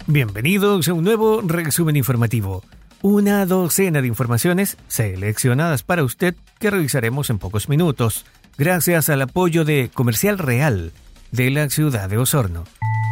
Bienvenidos a un nuevo resumen informativo. Una docena de informaciones seleccionadas para usted que revisaremos en pocos minutos, gracias al apoyo de Comercial Real de la ciudad de Osorno.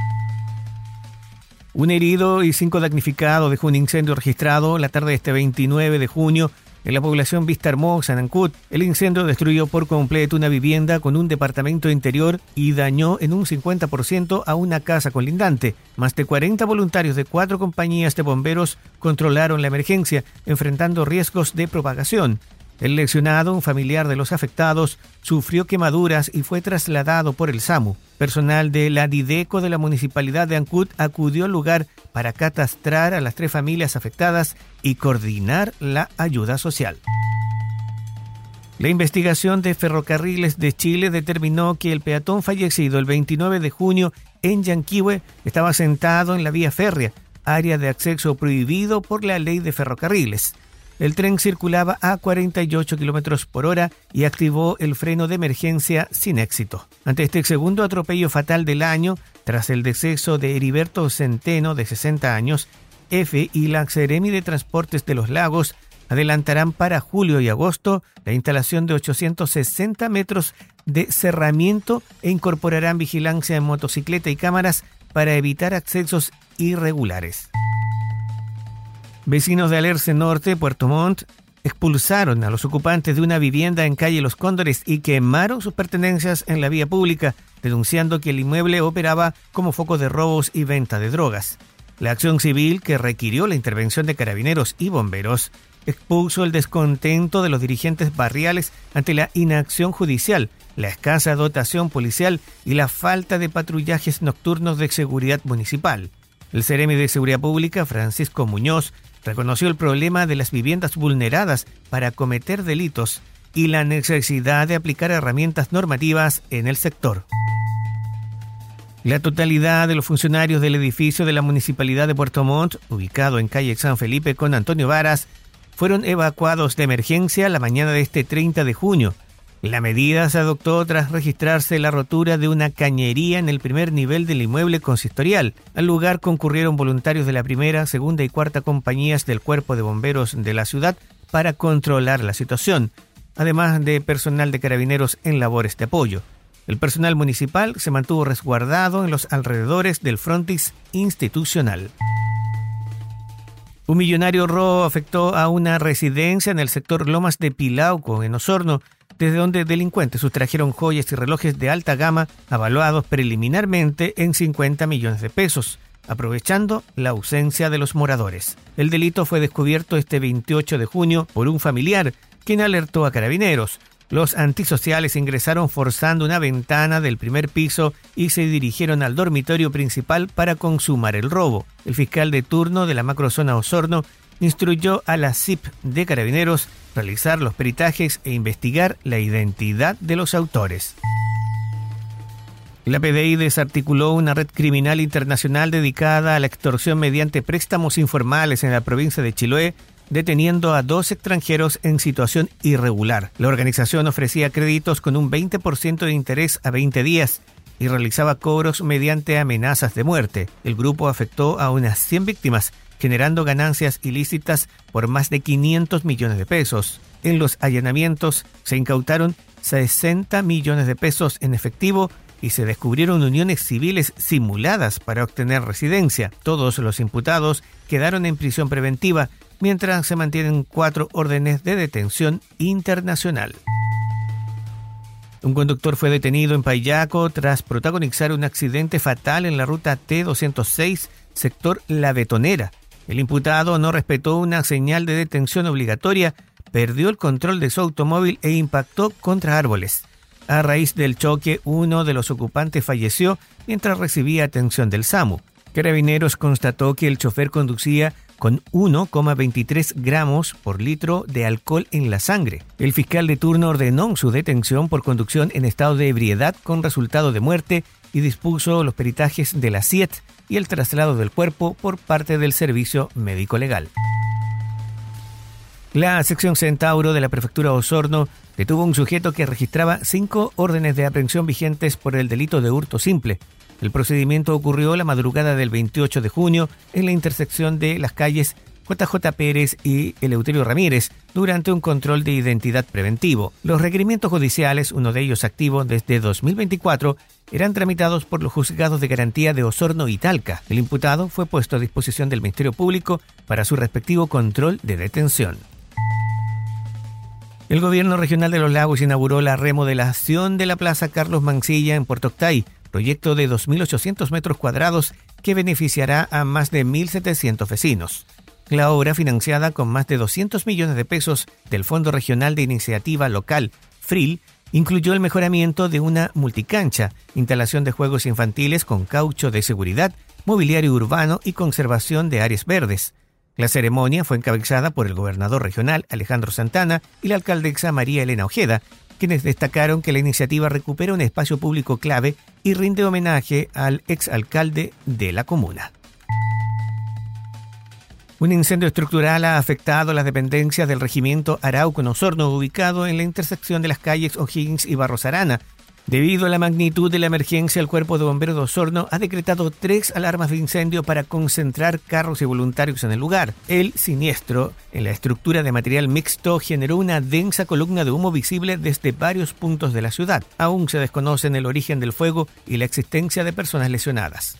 Un herido y 5 damnificados dejó un incendio registrado la tarde de este 29 de junio en la población Vista Hermosa, en Ancud. El incendio destruyó por completo una vivienda con un departamento interior y dañó en un 50% a una casa colindante. Más de 40 voluntarios de 4 compañías de bomberos controlaron la emergencia, enfrentando riesgos de propagación. El lesionado, un familiar de los afectados, sufrió quemaduras y fue trasladado por el SAMU. Personal de la Dideco de la Municipalidad de Ancud acudió al lugar para catastrar a las 3 familias afectadas y coordinar la ayuda social. La investigación de Ferrocarriles de Chile determinó que el peatón fallecido el 29 de junio en Yanquihue estaba sentado en la vía férrea, área de acceso prohibido por la ley de ferrocarriles. El tren circulaba a 48 km por hora y activó el freno de emergencia sin éxito. Ante este segundo atropello fatal del año, tras el deceso de Heriberto Centeno, de 60 años, EFE y la Seremi de Transportes de los Lagos adelantarán para julio y agosto la instalación de 860 metros de cerramiento e incorporarán vigilancia en motocicleta y cámaras para evitar accesos irregulares. Vecinos de Alerce Norte, Puerto Montt, expulsaron a los ocupantes de una vivienda en calle Los Cóndores y quemaron sus pertenencias en la vía pública, denunciando que el inmueble operaba como foco de robos y venta de drogas. La acción civil, que requirió la intervención de carabineros y bomberos, expuso el descontento de los dirigentes barriales ante la inacción judicial, la escasa dotación policial y la falta de patrullajes nocturnos de seguridad municipal. El Seremi de Seguridad Pública, Francisco Muñoz, reconoció el problema de las viviendas vulneradas para cometer delitos y la necesidad de aplicar herramientas normativas en el sector. La totalidad de los funcionarios del edificio de la Municipalidad de Puerto Montt, ubicado en calle San Felipe con Antonio Varas, fueron evacuados de emergencia la mañana de este 30 de junio. La medida se adoptó tras registrarse la rotura de una cañería en el primer nivel del inmueble consistorial. Al lugar concurrieron voluntarios de la primera, segunda y cuarta compañías del Cuerpo de Bomberos de la ciudad para controlar la situación, además de personal de carabineros en labores de apoyo. El personal municipal se mantuvo resguardado en los alrededores del frontis institucional. Un millonario robo afectó a una residencia en el sector Lomas de Pilauco, en Osorno, desde donde delincuentes sustrajeron joyas y relojes de alta gama avaluados preliminarmente en 50 millones de pesos, aprovechando la ausencia de los moradores. El delito fue descubierto este 28 de junio por un familiar, quien alertó a carabineros. Los antisociales ingresaron forzando una ventana del primer piso y se dirigieron al dormitorio principal para consumar el robo. El fiscal de turno de la macrozona Osorno instruyó a la CIP de Carabineros realizar los peritajes e investigar la identidad de los autores. La PDI desarticuló una red criminal internacional dedicada a la extorsión mediante préstamos informales en la provincia de Chiloé, deteniendo a 2 extranjeros en situación irregular. La organización ofrecía créditos con un 20% de interés a 20 días y realizaba cobros mediante amenazas de muerte. El grupo afectó a unas 100 víctimas, generando ganancias ilícitas por más de 500 millones de pesos. En los allanamientos se incautaron 60 millones de pesos en efectivo y se descubrieron uniones civiles simuladas para obtener residencia. Todos los imputados quedaron en prisión preventiva, mientras se mantienen 4 órdenes de detención internacional. Un conductor fue detenido en Payaco tras protagonizar un accidente fatal en la ruta T206, sector La Betonera. El imputado no respetó una señal de detención obligatoria, perdió el control de su automóvil e impactó contra árboles. A raíz del choque, uno de los ocupantes falleció mientras recibía atención del SAMU. Carabineros constató que el chofer conducía con 1,23 gramos por litro de alcohol en la sangre. El fiscal de turno ordenó su detención por conducción en estado de ebriedad con resultado de muerte y dispuso los peritajes de la CIET y el traslado del cuerpo por parte del Servicio Médico Legal. La sección Centauro de la Prefectura Osorno detuvo a un sujeto que registraba 5 órdenes de aprehensión vigentes por el delito de hurto simple. El procedimiento ocurrió la madrugada del 28 de junio en la intersección de las calles JJ Pérez y Eleuterio Ramírez durante un control de identidad preventivo. Los requerimientos judiciales, uno de ellos activo desde 2024, eran tramitados por los juzgados de garantía de Osorno y Talca. El imputado fue puesto a disposición del Ministerio Público para su respectivo control de detención. El gobierno regional de Los Lagos inauguró la remodelación de la Plaza Carlos Mansilla en Puerto Octay, proyecto de 2.800 metros cuadrados que beneficiará a más de 1.700 vecinos. La obra, financiada con más de 200 millones de pesos del Fondo Regional de Iniciativa Local, FRIL, incluyó el mejoramiento de una multicancha, instalación de juegos infantiles con caucho de seguridad, mobiliario urbano y conservación de áreas verdes. La ceremonia fue encabezada por el gobernador regional Alejandro Santana y la alcaldesa María Elena Ojeda, quienes destacaron que la iniciativa recupera un espacio público clave y rinde homenaje al exalcalde de la comuna. Un incendio estructural ha afectado las dependencias del regimiento Arauco en Osorno, ubicado en la intersección de las calles O'Higgins y Barros Arana. Debido a la magnitud de la emergencia, el Cuerpo de Bomberos de Osorno ha decretado 3 alarmas de incendio para concentrar carros y voluntarios en el lugar. El siniestro en la estructura de material mixto generó una densa columna de humo visible desde varios puntos de la ciudad. Aún se desconocen el origen del fuego y la existencia de personas lesionadas.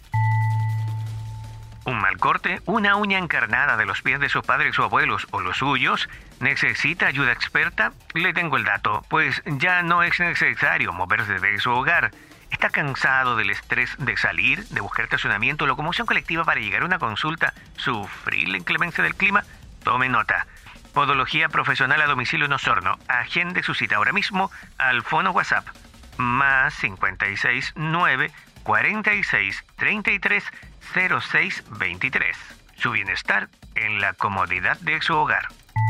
Un mal corte, una uña encarnada de los pies de sus padres o abuelos o los suyos, ¿necesita ayuda experta? Le tengo el dato, pues ya no es necesario moverse de su hogar. ¿Está cansado del estrés de salir, de buscar estacionamiento o locomoción colectiva para llegar a una consulta? ¿Sufrir la inclemencia del clima? Tome nota. Podología profesional a domicilio en Osorno. Agende su cita ahora mismo al fono WhatsApp más 56 9 46 33 06 23. Su bienestar en la comodidad de su hogar.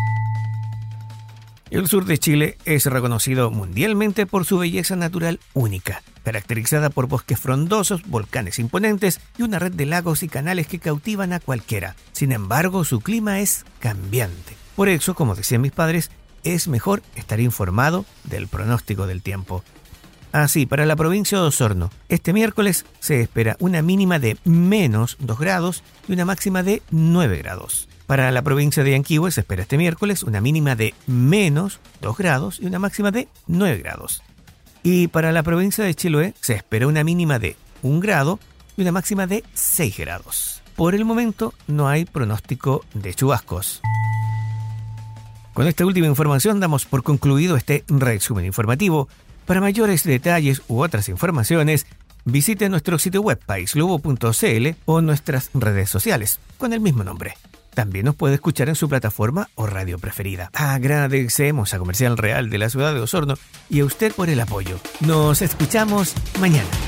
El sur de Chile es reconocido mundialmente por su belleza natural única, caracterizada por bosques frondosos, volcanes imponentes y una red de lagos y canales que cautivan a cualquiera. Sin embargo, su clima es cambiante. Por eso, como decían mis padres, es mejor estar informado del pronóstico del tiempo. Así, para la provincia de Osorno, este miércoles se espera una mínima de menos 2 grados y una máxima de 9 grados. Para la provincia de Yanquihue se espera este miércoles una mínima de menos 2 grados y una máxima de 9 grados. Y para la provincia de Chiloé se espera una mínima de 1 grado y una máxima de 6 grados. Por el momento no hay pronóstico de chubascos. Con esta última información damos por concluido este resumen informativo. Para mayores detalles u otras informaciones, visite nuestro sitio web paislobo.cl o nuestras redes sociales con el mismo nombre. También nos puede escuchar en su plataforma o radio preferida. Agradecemos a Comercial Real de la ciudad de Osorno y a usted por el apoyo. Nos escuchamos mañana.